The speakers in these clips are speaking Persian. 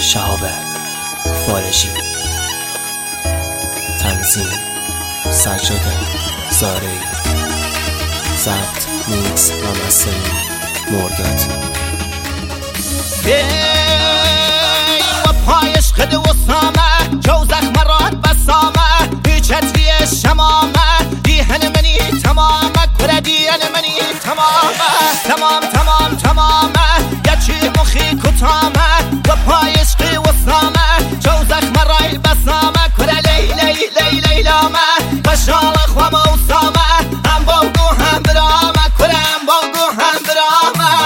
شهاب فارشی، تنظیم سجاد زارعی، ضبط میکس و مسترینگ مرداد. و پایش خد و سامه جو زخم راد بسامه بیچتری شمامه دیهن منی تمامه کره دیهن منی تمامه تمامه یچی مخی کتامه و پایش خی و سامه جو زخم رای بسامه کره لیلامه بشال خوام و سامه هم باگو هم برامه کره هم باگو هم برامه.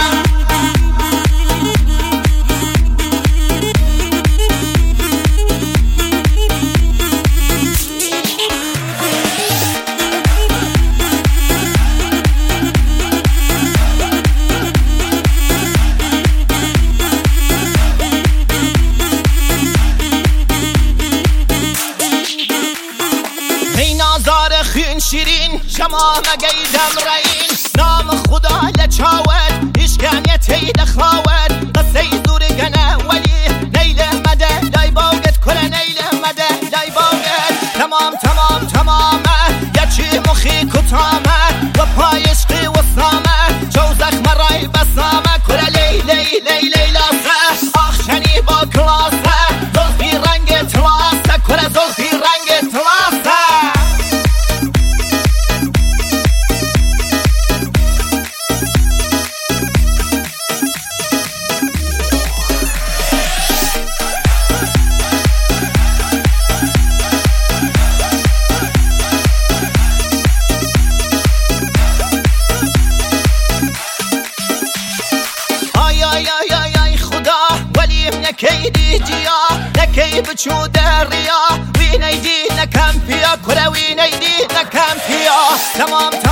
خین شیرین شما مگیدم رئین نام خدا لچاود اشکانیت تید خواود قصه زور گنه ولی نیل مده لای باگت کره نیل مده لای باگت تمامه یچی مخی کتامه و پایش قی و سامه جو زخم رای بسامه کره لیلاسه آخشنی با کلاسه زلفی رنگ تلاسه کره زلفی رنگ تلاسه. نکی دیجیا نکی بچو دریا وی نیدی نکم پیا کره وی نیدی نکم پیا تمام